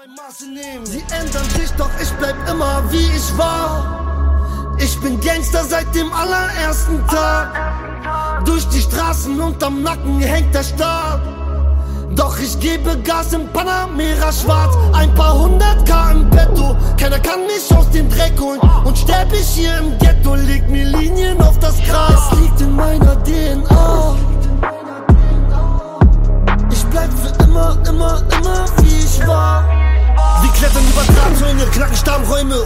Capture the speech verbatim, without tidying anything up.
Maße nehmen. Sie ändern sich, doch ich bleib immer wie ich war. Ich bin Gangster seit dem allerersten Tag. Durch die Straßen und am Nacken hängt der Staat. Doch ich gebe Gas im Panamera schwarz. Ein paar hunderttausend im Petto. Keiner kann mich aus dem Dreck holen. Und sterb ich hier im Ghetto, leg mir Linien auf das Gras. Es liegt in meiner D N A.